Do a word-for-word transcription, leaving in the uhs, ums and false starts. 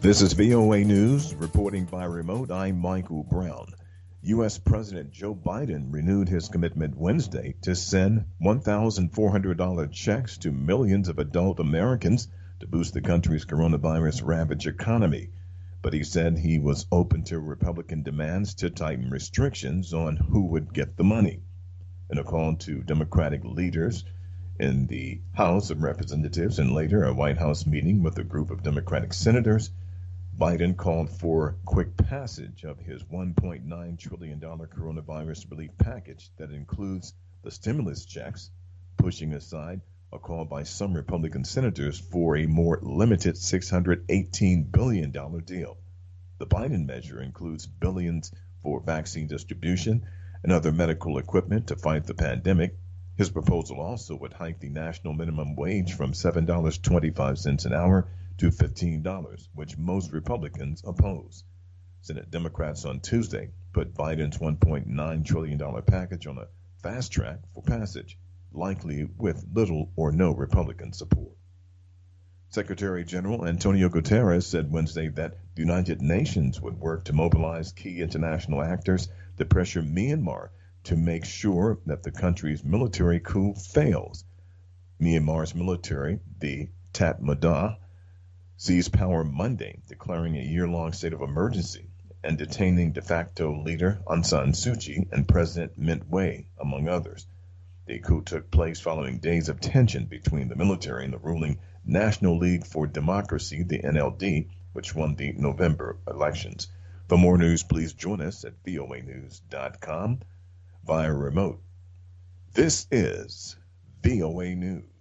This is V O A News, reporting by remote. I'm Michael Brown. U S. President Joe Biden renewed his commitment Wednesday to send one thousand four hundred dollars checks to millions of adult Americans to boost the country's coronavirus-ravaged economy. But he said he was open to Republican demands to tighten restrictions on who would get the money. In a call to Democratic leaders in the House of Representatives and later a White House meeting with a group of Democratic senators, Biden called for quick passage of his one point nine trillion dollars coronavirus relief package that includes the stimulus checks, pushing aside a call by some Republican senators for a more limited six hundred eighteen billion dollars deal. The Biden measure includes billions for vaccine distribution and other medical equipment to fight the pandemic. His proposal also would hike the national minimum wage from seven dollars and twenty-five cents an hour to fifteen dollars, which most Republicans oppose. Senate Democrats on Tuesday put Biden's one point nine trillion dollars package on a fast track for passage, likely with little or no Republican support. Secretary General Antonio Guterres said Wednesday that the United Nations would work to mobilize key international actors to pressure Myanmar to make sure that the country's military coup fails. Myanmar's military, the Tatmadaw, seized power Monday, declaring a year-long state of emergency and detaining de facto leader Aung San Suu Kyi and President Mint Wei, among others. The coup took place following days of tension between the military and the ruling National League for Democracy, the N L D, which won the November elections. For more news, please join us at V O A news dot com via remote. This is V O A News.